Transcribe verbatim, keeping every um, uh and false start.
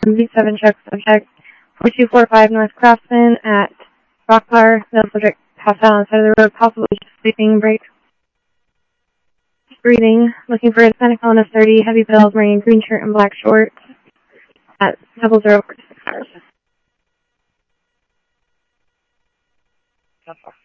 V seven check subject four two four five North Craftsman at Rock Bar. The subject passed out on the side of the road, possibly just sleeping break. Breathing, looking for Hispanic on of thirty, heavy bills, wearing a green shirt and black shorts at double zero for six hours.